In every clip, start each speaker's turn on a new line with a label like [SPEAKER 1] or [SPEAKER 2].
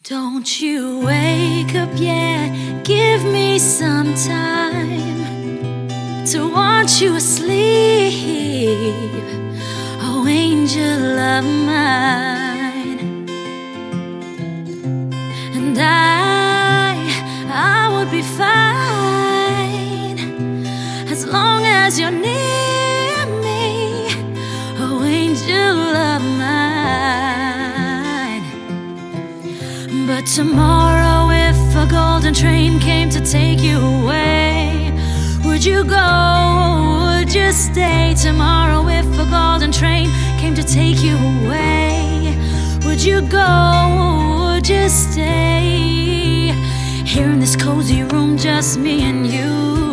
[SPEAKER 1] Don't you wake up yet, give me some time to watch you asleep, oh angel of mine. And I would be fine as long as you're near me, oh angel of mine. But tomorrow, if a golden train came to take you away, would you go or would you stay? Tomorrow, if a golden train came to take you away, would you go or would you stay? Here in this cozy room, just me and you,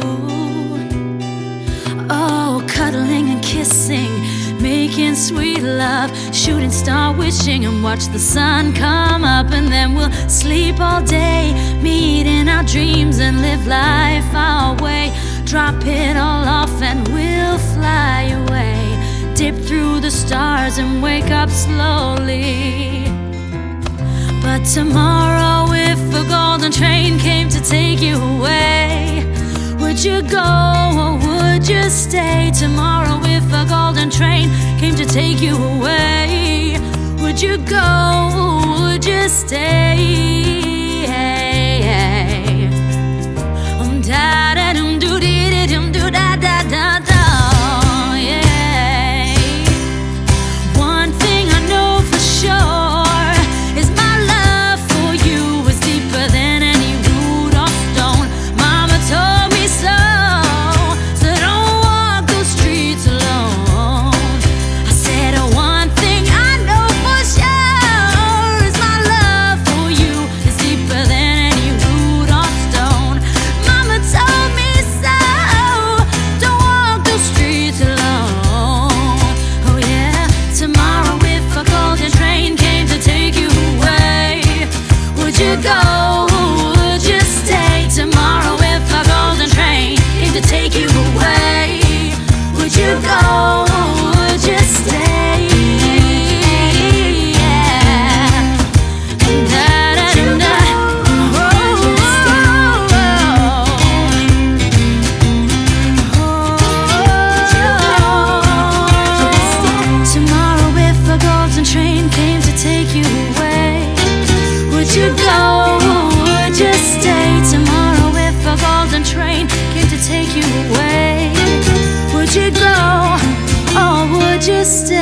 [SPEAKER 1] oh, cuddling and kissing, making sweet love, shooting star wishing, and watch the sun come up. And then we'll sleep all day, meet in our dreams and live life our way. Drop it all off and we'll fly away, dip through the stars and wake up slowly. But tomorrow, if a golden train came to take you away, would you go or would you stay? Tomorrow, if a golden train came to take you away, would you go or would you stay? Yeah. One thing I know for sure is my love for you is deeper than any root or stone. Mama told me so, so don't walk those streets alone. I said one thing I know for sure is my love for you is deeper than any root or stone. Mama told me so, don't walk those streets alone. Oh yeah, tomorrow if a golden train came to take you away, would you go or would you stay? Tomorrow if a golden train came to take you away, would you go or would you stay? Yeah. Tomorrow if a golden train came to take you away, would you go or would you stay? Tomorrow if a golden train came to take you away, would you go or would you stay?